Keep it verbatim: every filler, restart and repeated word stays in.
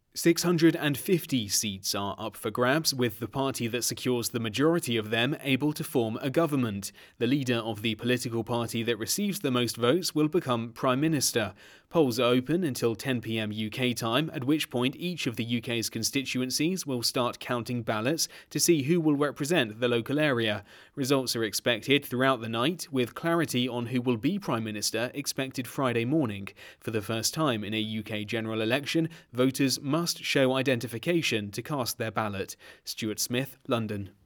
six hundred fifty seats are up for grabs, with the party that secures the majority of them able to form a government. The leader of the political party that receives the most votes will become Prime Minister. Polls are open until ten p m U K time, at which point each of the U K's constituencies will start counting ballots to see who will represent the local area. Results are expected throughout the night, with clarity on who will be Prime Minister expected Friday morning. For the first time in a U K general election, voters must show identification to cast their ballot. Stuart Smith, London.